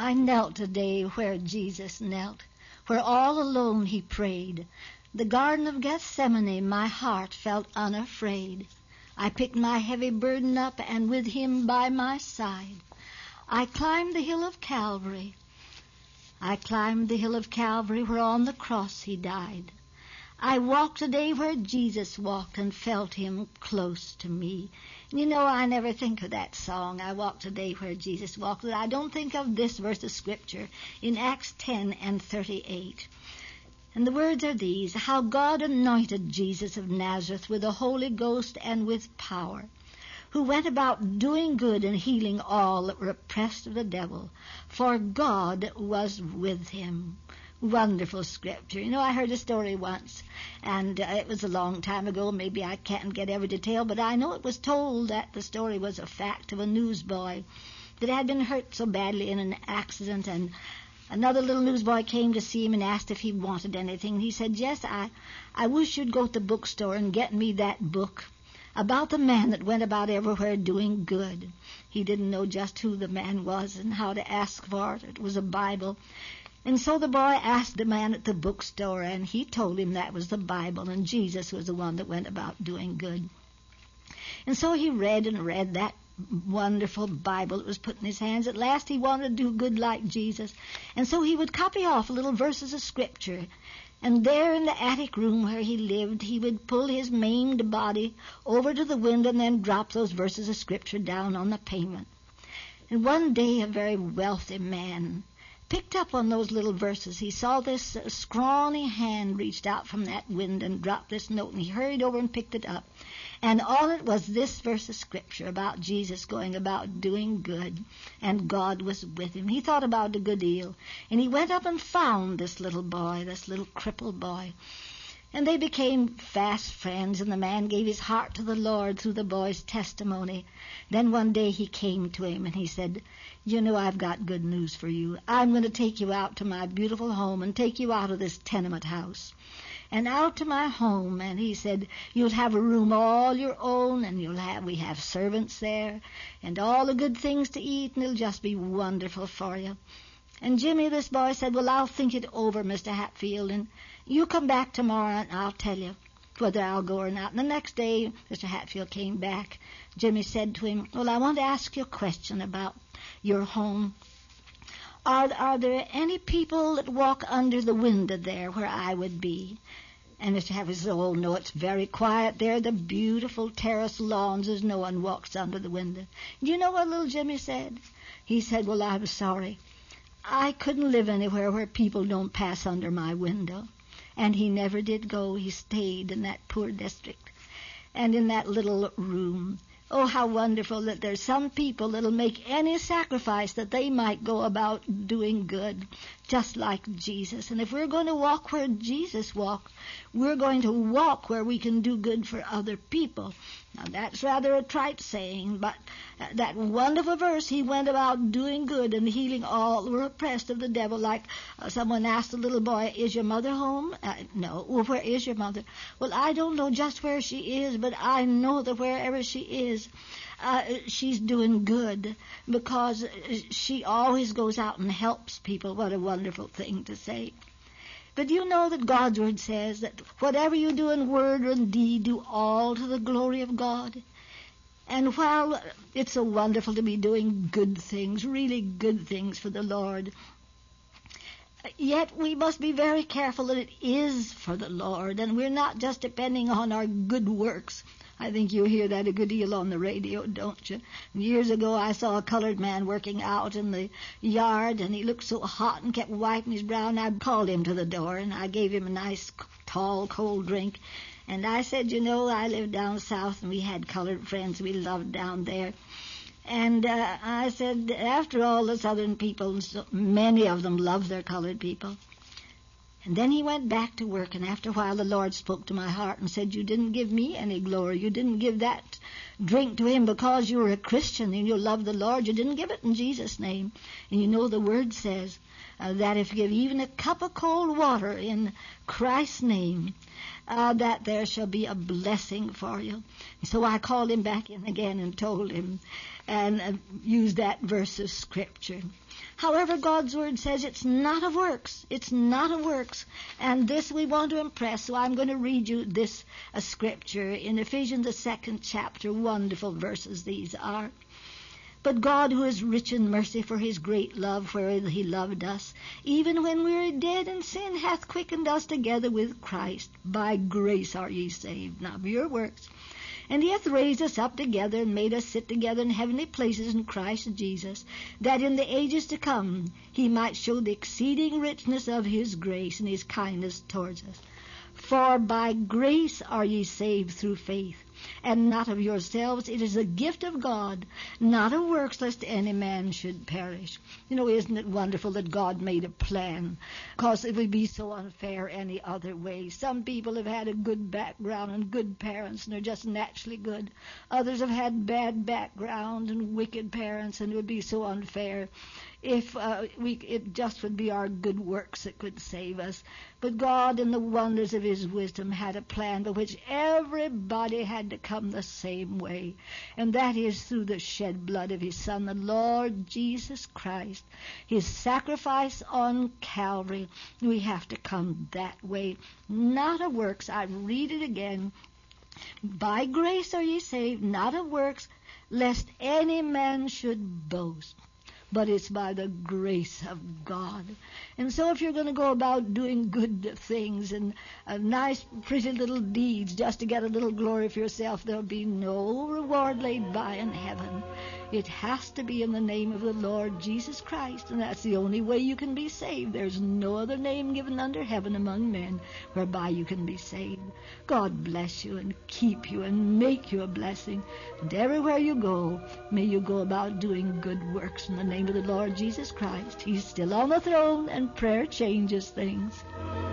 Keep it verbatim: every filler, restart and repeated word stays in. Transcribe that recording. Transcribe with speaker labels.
Speaker 1: I knelt today where Jesus knelt, where all alone he prayed. The Garden of Gethsemane, my heart felt unafraid. I picked my heavy burden up, and with him by my side, I climbed the hill of Calvary. I climbed the hill of Calvary, where on the cross he died. I walked today where Jesus walked, and felt him close to me. And you know, I never think of that song, I walked today where Jesus walked, but I don't think of this verse of Scripture in Acts ten and thirty-eight. And the words are these: how God anointed Jesus of Nazareth with the Holy Ghost and with power, who went about doing good and healing all that were oppressed of the devil, for God was with him. Wonderful Scripture. You know, I heard a story once, and uh, it was a long time ago. Maybe I can't get every detail, but I know it was told that the story was a fact of a newsboy that had been hurt so badly in an accident, and another little newsboy came to see him and asked if he wanted anything. He said, yes, I, I wish you'd go to the bookstore and get me that book about the man that went about everywhere doing good. He didn't know just who the man was and how to ask for it. It was a Bible. And so the boy asked the man at the bookstore, and he told him that was the Bible, and Jesus was the one that went about doing good. And so he read and read that wonderful Bible that was put in his hands. At last he wanted to do good like Jesus, and so he would copy off little verses of Scripture. And there in the attic room where he lived, he would pull his maimed body over to the window and then drop those verses of Scripture down on the pavement. And one day a very wealthy man picked up on those little verses. He saw this uh, scrawny hand reached out from that window and dropped this note, and he hurried over and picked it up. And on it was this verse of Scripture about Jesus going about doing good, and God was with him. He thought about it a good deal, and he went up and found this little boy, this little crippled boy. And they became fast friends, and the man gave his heart to the Lord through the boy's testimony. Then one day he came to him, and he said, you know, I've got good news for you. I'm going to take you out to my beautiful home and take you out of this tenement house and out to my home. And he said, you'll have a room all your own, and you'll have we have servants there and all the good things to eat, and it'll just be wonderful for you. And Jimmy, this boy, said, well, I'll think it over, Mister Hatfield, and you come back tomorrow and I'll tell you whether I'll go or not. And the next day, Mister Hatfield came back. Jimmy said to him, well, I want to ask you a question about your home. Are, are there any people that walk under the window there where I would be? And Mister Hatfield said, oh, no, it's very quiet there. The beautiful terrace lawns, as no one walks under the window. Do you know what little Jimmy said? He said, well, I'm sorry. I couldn't live anywhere where people don't pass under my window. And he never did go. He stayed in that poor district and in that little room. Oh, how wonderful that there's some people that'll make any sacrifice that they might go about doing good, just like Jesus. And if we're going to walk where Jesus walked, we're going to walk where we can do good for other people. Now, that's rather a trite saying, but that wonderful verse, he went about doing good and healing all who were oppressed of the devil, like uh, someone asked a little boy, is your mother home? Uh, no. Well, where is your mother? Well, I don't know just where she is, but I know that wherever she is, uh, she's doing good, because she always goes out and helps people. What a wonderful thing to say. But you know that God's Word says that whatever you do in word or in deed, do all to the glory of God. And while it's so wonderful to be doing good things, really good things for the Lord, yet we must be very careful that it is for the Lord, and we're not just depending on our good works. I think you hear that a good deal on the radio, don't you? Years ago I saw a colored man working out in the yard, and he looked so hot and kept wiping his brow, and I called him to the door, and I gave him a nice, tall, cold drink. And I said, you know, I live down south, and we had colored friends we loved down there. And uh, I said, after all, the southern people, so many of them love their colored people. And then he went back to work, and after a while the Lord spoke to my heart and said, you didn't give me any glory. You didn't give that drink to him because you were a Christian and you love the Lord. You didn't give it in Jesus' name. And you know the Word says uh, that if you give even a cup of cold water in Christ's name, uh, that there shall be a blessing for you. So I called him back in again and told him and uh, used that verse of Scripture. However, God's Word says it's not of works. It's not of works. And this we want to impress. So I'm going to read you this uh, Scripture in Ephesians, the second chapter. Wonderful verses these are. But God, who is rich in mercy for his great love wherewith he loved us, even when we were dead in sin, hath quickened us together with Christ. By grace are ye saved, not of your works. And he hath raised us up together and made us sit together in heavenly places in Christ Jesus, that in the ages to come he might show the exceeding richness of his grace and his kindness towards us. For by grace are ye saved through faith, and not of yourselves. It is a gift of God, not of works, lest any man should perish. You know, isn't it wonderful that God made a plan? Because it would be so unfair any other way. Some people have had a good background and good parents, and they're just naturally good. Others have had bad background and wicked parents, and it would be so unfair if uh, we it just would be our good works that could save us. But God, in the wonders of his wisdom, had a plan by which everybody had to come the same way, and that is through the shed blood of his Son, the Lord Jesus Christ. His sacrifice on Calvary. We have to come that way, not of works. I read it again. By grace are ye saved, not of works, lest any man should boast. But it's by the grace of God. And so if you're going to go about doing good things and uh, nice, pretty little deeds just to get a little glory for yourself, there'll be no reward laid by in heaven. It has to be in the name of the Lord Jesus Christ, and that's the only way you can be saved. There's no other name given under heaven among men whereby you can be saved. God bless you and keep you and make you a blessing. And everywhere you go, may you go about doing good works in the name of the Lord Jesus Christ. He's still on the throne, and prayer changes things.